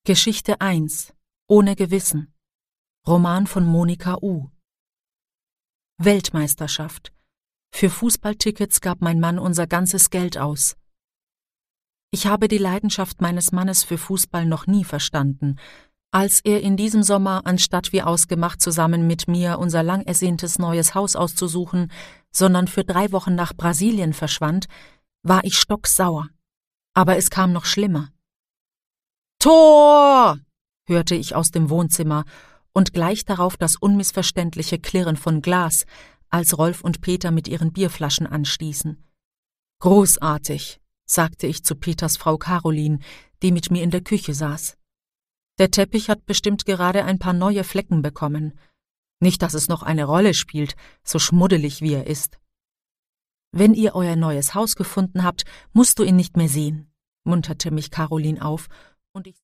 Geschichte 1. Ohne Gewissen. Roman von Monika U. Weltmeisterschaft. Für Fußballtickets gab mein Mann unser ganzes Geld aus. Ich habe die Leidenschaft meines Mannes für Fußball noch nie verstanden. Als er in diesem Sommer, anstatt wie ausgemacht zusammen mit mir unser lang ersehntes neues Haus auszusuchen, sondern für 3 Wochen nach Brasilien verschwand, war ich stocksauer. Aber es kam noch schlimmer. »Tor!« hörte ich aus dem Wohnzimmer und gleich darauf das unmissverständliche Klirren von Glas, als Rolf und Peter mit ihren Bierflaschen anstießen. »Großartig«, sagte ich zu Peters Frau Caroline, die mit mir in der Küche saß. »Der Teppich hat bestimmt gerade ein paar neue Flecken bekommen. Nicht, dass es noch eine Rolle spielt, so schmuddelig wie er ist.« »Wenn ihr euer neues Haus gefunden habt, musst du ihn nicht mehr sehen«, munterte mich Caroline auf, und ich